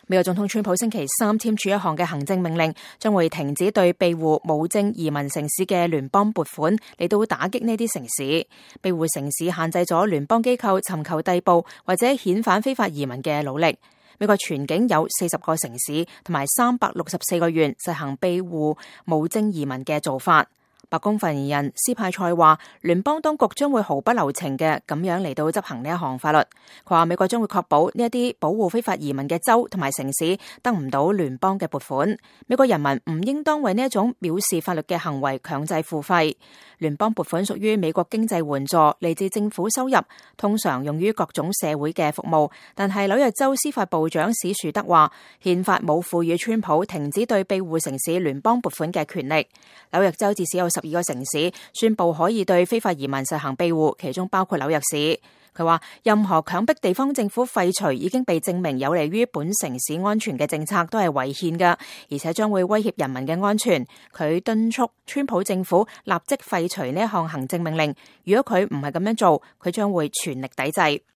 美國總統川普星期三簽署一項嘅行政命令，將會停止對庇護無證移民城市嘅聯邦撥款，嚟到打擊呢啲城市。庇護城市限制咗聯邦機構尋求逮捕或者遣返非法移民嘅努力。美國全境有40個城市同埋364個縣實行庇護無證移民嘅做法。白宮發言人斯派塞話，聯邦當局將會毫不留情嘅咁樣嚟到執行呢一項法律。佢話美國將會確保呢一啲保護非法移民嘅州同埋城市得唔到聯邦嘅撥款。美國人民唔應當為呢一種藐視法律嘅行為強制付費。聯邦撥款屬於美國經濟援助，嚟自政府收入，通常用於各種社會嘅服務。但係紐約州司法部長史樹德話，憲法冇賦予川普停止對庇護城市聯邦撥款嘅權力。紐約州至少有12個城市宣布可以對非法移民實行庇護，其中包括紐約市。佢話任何強迫地方政府廢除已經被證明有利於本城市安全嘅政策都係違憲㗎，而且將會威脅人民嘅安全。佢敦促川普政府立即廢除呢一項行政命令，如果佢唔係咁樣做，佢將會全力抵制。